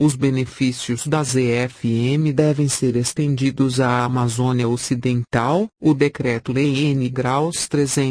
Os benefícios da ZFM devem ser estendidos à Amazônia Ocidental. O Decreto-Lei N. Graus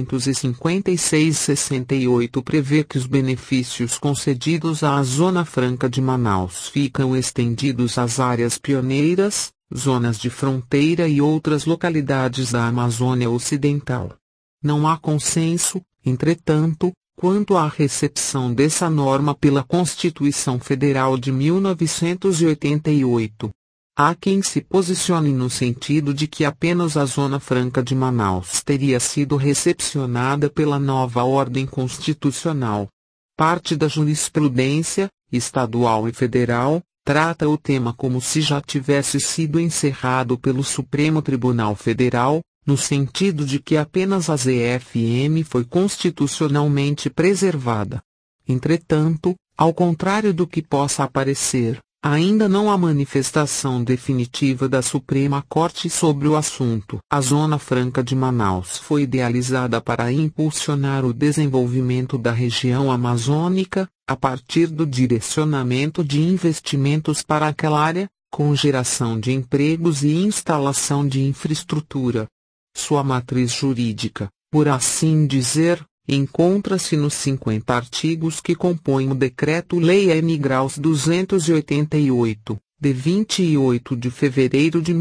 356/68 prevê que os benefícios concedidos à Zona Franca de Manaus ficam estendidos às áreas pioneiras, zonas de fronteira e outras localidades da Amazônia Ocidental. Não há consenso, entretanto, quanto à recepção dessa norma pela Constituição Federal de 1988. Há quem se posicione no sentido de que apenas a Zona Franca de Manaus teria sido recepcionada pela nova ordem constitucional. Parte da jurisprudência, estadual e federal, trata o tema como se já tivesse sido encerrado pelo Supremo Tribunal Federal, no sentido de que apenas a ZFM foi constitucionalmente preservada. Entretanto, ao contrário do que possa aparecer, ainda não há manifestação definitiva da Suprema Corte sobre o assunto. A Zona Franca de Manaus foi idealizada para impulsionar o desenvolvimento da região amazônica, a partir do direcionamento de investimentos para aquela área, com geração de empregos e instalação de infraestrutura. Sua matriz jurídica, por assim dizer, encontra-se nos 50 artigos que compõem o Decreto-Lei N. Graus 288, de 28 de fevereiro de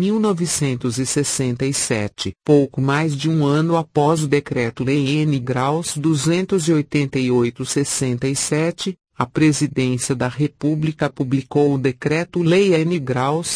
1967. Pouco mais de um ano após o Decreto-Lei N. Graus 288/67, a Presidência da República publicou o Decreto-Lei N. Graus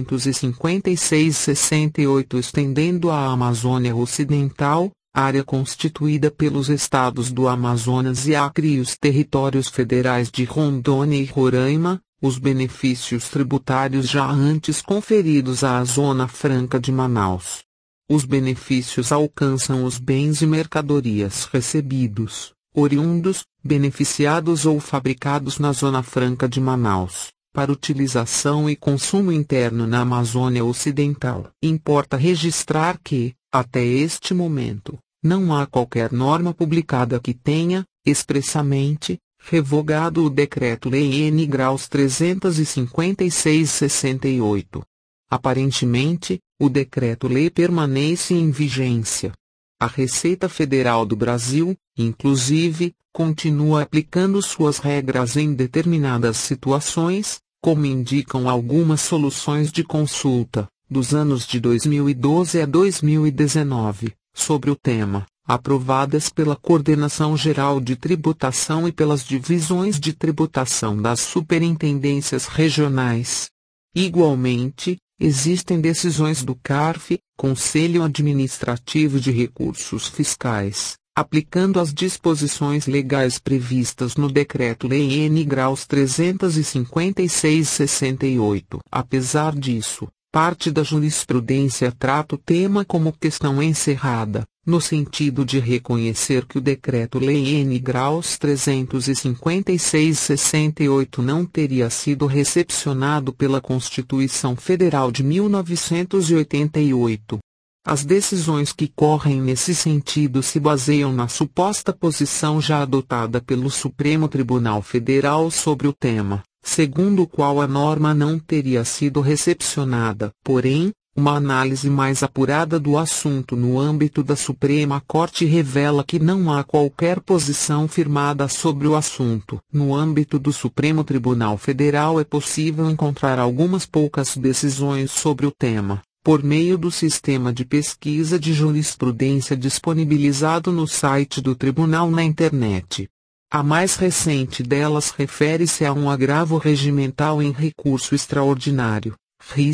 356/68 estendendo à Amazônia Ocidental, área constituída pelos estados do Amazonas e Acre e os territórios federais de Rondônia e Roraima, os benefícios tributários já antes conferidos à Zona Franca de Manaus. Os benefícios alcançam os bens e mercadorias recebidos, oriundos, beneficiados ou fabricados na Zona Franca de Manaus, para utilização e consumo interno na Amazônia Ocidental. Importa registrar que, até este momento, não há qualquer norma publicada que tenha, expressamente, revogado o Decreto-Lei N. Graus 356/68. Aparentemente, o Decreto-Lei permanece em vigência. A Receita Federal do Brasil, inclusive, continua aplicando suas regras em determinadas situações, como indicam algumas soluções de consulta, dos anos de 2012 a 2019, sobre o tema, aprovadas pela Coordenação Geral de Tributação e pelas Divisões de Tributação das Superintendências Regionais. Igualmente, existem decisões do CARF, Conselho Administrativo de Recursos Fiscais, aplicando as disposições legais previstas no Decreto-Lei N. Graus 356/68. Apesar disso, parte da jurisprudência trata o tema como questão encerrada, no sentido de reconhecer que o Decreto-Lei N. Graus 356/68 não teria sido recepcionado pela Constituição Federal de 1988. As decisões que correm nesse sentido se baseiam na suposta posição já adotada pelo Supremo Tribunal Federal sobre o tema, segundo o qual a norma não teria sido recepcionada. Porém, uma análise mais apurada do assunto no âmbito da Suprema Corte revela que não há qualquer posição firmada sobre o assunto. No âmbito do Supremo Tribunal Federal é possível encontrar algumas poucas decisões sobre o tema, por meio do sistema de pesquisa de jurisprudência disponibilizado no site do Tribunal na internet. A mais recente delas refere-se a um agravo regimental em recurso extraordinário, RI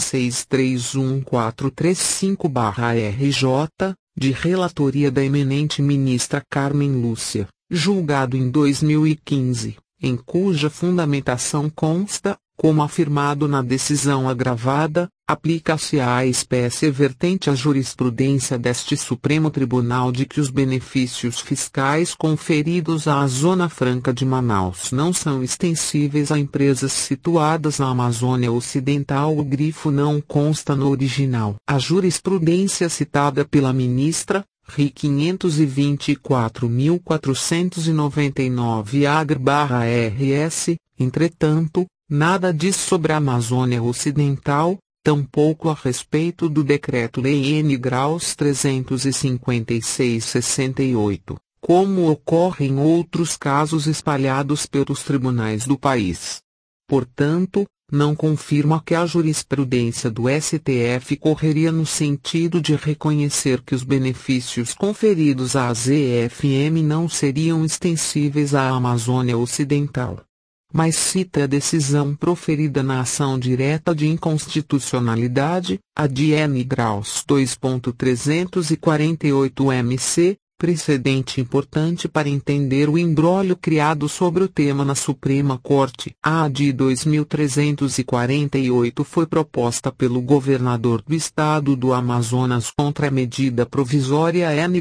631435/RJ, de relatoria da eminente ministra Carmen Lúcia, julgado em 2015, em cuja fundamentação consta, como afirmado na decisão agravada, aplica-se à espécie vertente a jurisprudência deste Supremo Tribunal de que os benefícios fiscais conferidos à Zona Franca de Manaus não são extensíveis a empresas situadas na Amazônia Ocidental. O grifo não consta no original. A jurisprudência citada pela ministra, RI 524.499 Agr/RS, entretanto, Nada diz sobre a Amazônia Ocidental, tampouco a respeito do Decreto-Lei N. 356/68, como ocorre em outros casos espalhados pelos tribunais do país. Portanto, não confirma que a jurisprudência do STF correria no sentido de reconhecer que os benefícios conferidos à ZFM não seriam extensíveis à Amazônia Ocidental. Mas cita a decisão proferida na ação direta de inconstitucionalidade, a de N. 2.348 MC, precedente importante para entender o imbróglio criado sobre o tema na Suprema Corte. A de 2348 foi proposta pelo governador do estado do Amazonas contra a medida provisória N.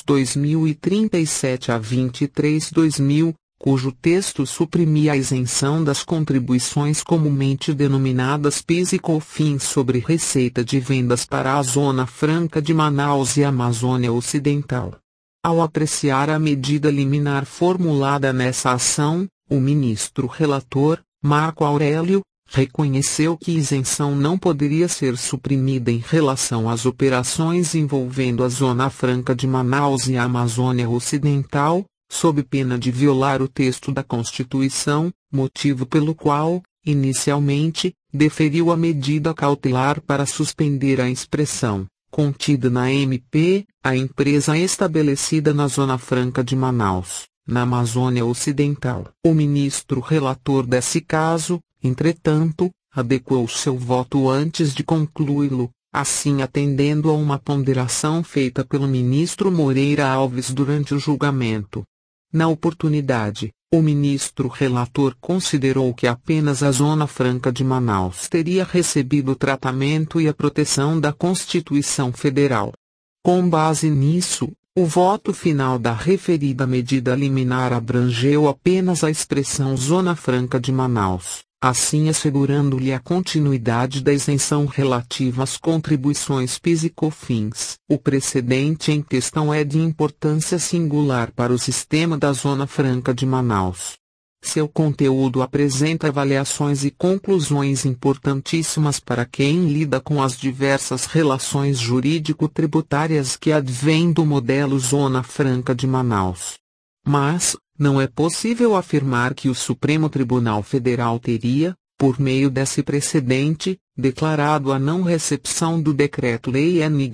2037 a 23/2000, cujo texto suprimia a isenção das contribuições comumente denominadas PIS e COFINS sobre receita de vendas para a Zona Franca de Manaus e Amazônia Ocidental. Ao apreciar a medida liminar formulada nessa ação, o ministro relator, Marco Aurélio, reconheceu que isenção não poderia ser suprimida em relação às operações envolvendo a Zona Franca de Manaus e a Amazônia Ocidental, sob pena de violar o texto da Constituição, motivo pelo qual, inicialmente, deferiu a medida cautelar para suspender a expressão, contida na MP, a empresa estabelecida na Zona Franca de Manaus, na Amazônia Ocidental. O ministro relator desse caso, entretanto, adequou seu voto antes de concluí-lo, assim atendendo a uma ponderação feita pelo ministro Moreira Alves durante o julgamento. Na oportunidade, o ministro relator considerou que apenas a Zona Franca de Manaus teria recebido o tratamento e a proteção da Constituição Federal. Com base nisso, o voto final da referida medida liminar abrangeu apenas a expressão Zona Franca de Manaus, assim assegurando-lhe a continuidade da isenção relativa às contribuições PIS e COFINS. O precedente em questão é de importância singular para o sistema da Zona Franca de Manaus. Seu conteúdo apresenta avaliações e conclusões importantíssimas para quem lida com as diversas relações jurídico-tributárias que advêm do modelo Zona Franca de Manaus. Mas, não é possível afirmar que o Supremo Tribunal Federal teria, por meio desse precedente, declarado a não recepção do Decreto-Lei N.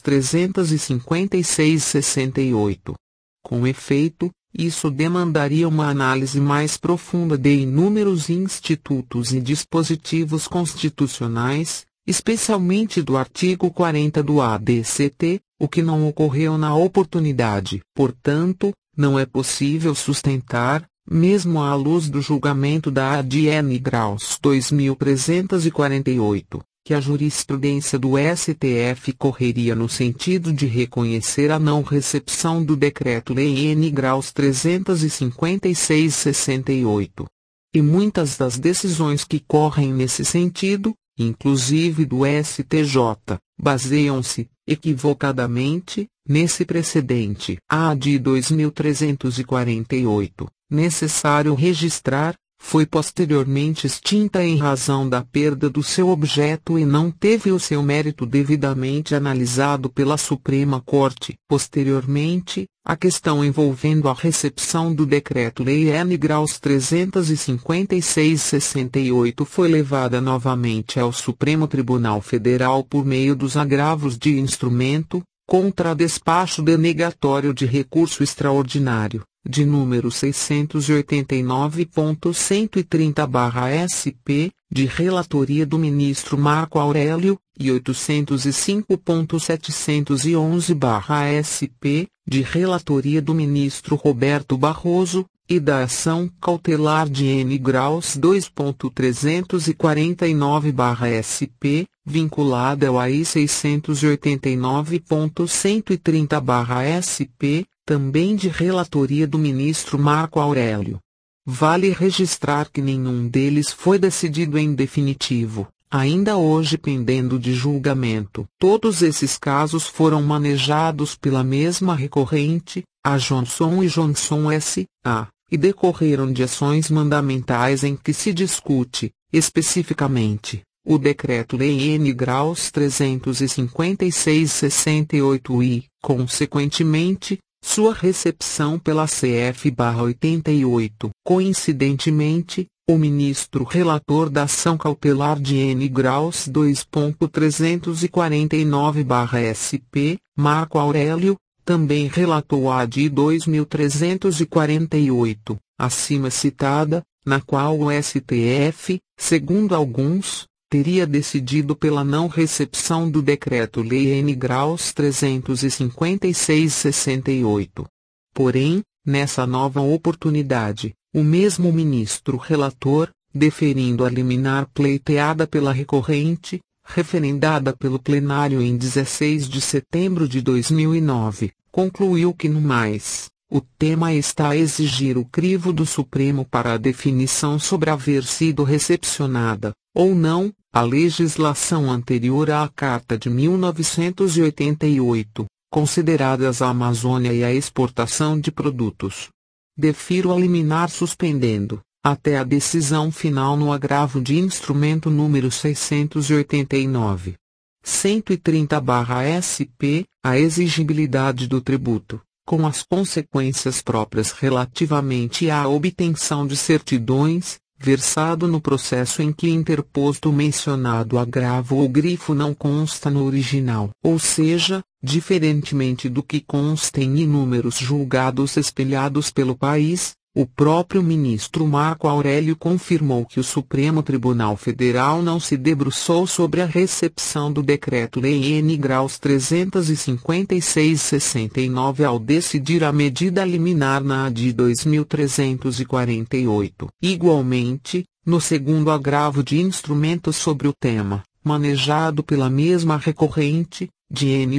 356/68. Com efeito, isso demandaria uma análise mais profunda de inúmeros institutos e dispositivos constitucionais, especialmente do artigo 40 do ADCT, o que não ocorreu na oportunidade. Portanto, não é possível sustentar, mesmo à luz do julgamento da ADN 2348, que a jurisprudência do STF correria no sentido de reconhecer a não recepção do Decreto-Lei N. 356/68. E muitas das decisões que correm nesse sentido, inclusive do STJ, baseiam-se, equivocadamente, nesse precedente. A de 2348, necessário registrar, foi posteriormente extinta em razão da perda do seu objeto e não teve o seu mérito devidamente analisado pela Suprema Corte. Posteriormente, a questão envolvendo a recepção do Decreto-Lei N. 356/68 foi levada novamente ao Supremo Tribunal Federal por meio dos agravos de instrumento, contra despacho denegatório de recurso extraordinário, de número 689.130/SP, de relatoria do ministro Marco Aurélio, e 805.711/SP, de relatoria do ministro Roberto Barroso, e da ação cautelar de N. 2.349/SP, vinculada ao AI 689.130/SP, também de relatoria do ministro Marco Aurélio. Vale registrar que nenhum deles foi decidido em definitivo, ainda hoje pendendo de julgamento. Todos esses casos foram manejados pela mesma recorrente, a Johnson & Johnson S.A., e decorreram de ações mandamentais em que se discute, especificamente, o Decreto-Lei N. 356/68 e, consequentemente, sua recepção pela CF/88. Coincidentemente, o ministro relator da ação cautelar de N. 2.349/SP, Marco Aurélio, também relatou a de 2.348, acima citada, na qual o STF, segundo alguns, teria decidido pela não recepção do Decreto-Lei N. 356/68. Porém, nessa nova oportunidade, o mesmo ministro relator, deferindo a liminar pleiteada pela recorrente, referendada pelo plenário em 16 de setembro de 2009, concluiu que no mais, o tema está a exigir o crivo do Supremo para a definição sobre haver sido recepcionada, ou não, a legislação anterior à Carta de 1988, consideradas a Amazônia e a exportação de produtos. Defiro a liminar suspendendo, até a decisão final no agravo de instrumento número 689. 130/SP, a exigibilidade do tributo, com as consequências próprias relativamente à obtenção de certidões, versado no processo em que interposto o mencionado agravo ou grifo não consta no original. Ou seja, diferentemente do que consta em inúmeros julgados espalhados pelo país, o próprio ministro Marco Aurélio confirmou que o Supremo Tribunal Federal não se debruçou sobre a recepção do Decreto-Lei N. 356/69 ao decidir a medida liminar na AD 2348. Igualmente, no segundo agravo de instrumento sobre o tema, manejado pela mesma recorrente, de N.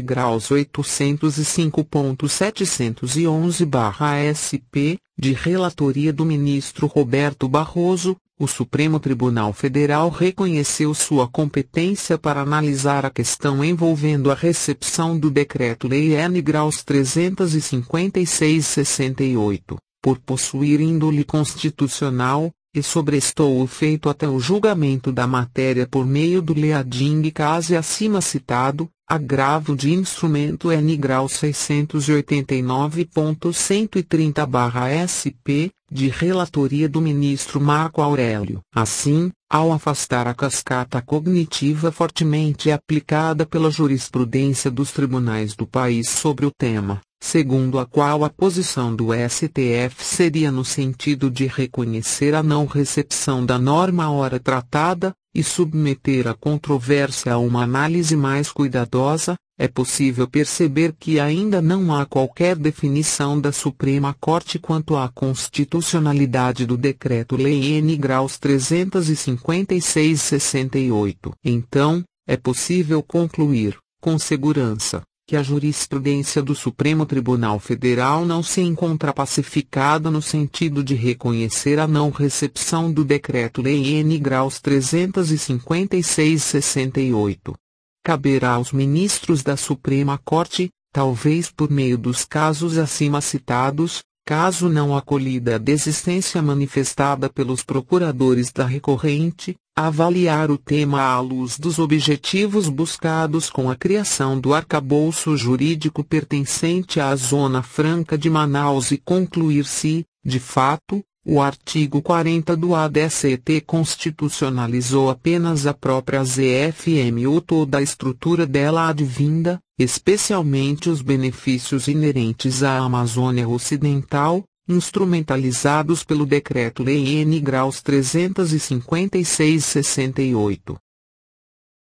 805.711/SP, de relatoria do ministro Roberto Barroso, o Supremo Tribunal Federal reconheceu sua competência para analisar a questão envolvendo a recepção do Decreto-Lei N. 356/68, por possuir índole constitucional, e sobrestou o feito até o julgamento da matéria por meio do leading case acima citado, agravo de instrumento N. 689.130/SP, de relatoria do ministro Marco Aurélio. Assim, ao afastar a cascata cognitiva fortemente aplicada pela jurisprudência dos tribunais do país sobre o tema, segundo a qual a posição do STF seria no sentido de reconhecer a não recepção da norma ora tratada, e submeter a controvérsia a uma análise mais cuidadosa, é possível perceber que ainda não há qualquer definição da Suprema Corte quanto à constitucionalidade do Decreto-Lei N. 356/68. Então, é possível concluir, com segurança, que a jurisprudência do Supremo Tribunal Federal não se encontra pacificada no sentido de reconhecer a não recepção do Decreto-Lei N. 356/68. Caberá aos ministros da Suprema Corte, talvez por meio dos casos acima citados, caso não acolhida a desistência manifestada pelos procuradores da recorrente, avaliar o tema à luz dos objetivos buscados com a criação do arcabouço jurídico pertencente à Zona Franca de Manaus e concluir se, de fato, o artigo 40 do ADCT constitucionalizou apenas a própria ZFM ou toda a estrutura dela advinda, especialmente os benefícios inerentes à Amazônia Ocidental, instrumentalizados pelo Decreto-Lei N. 356/68.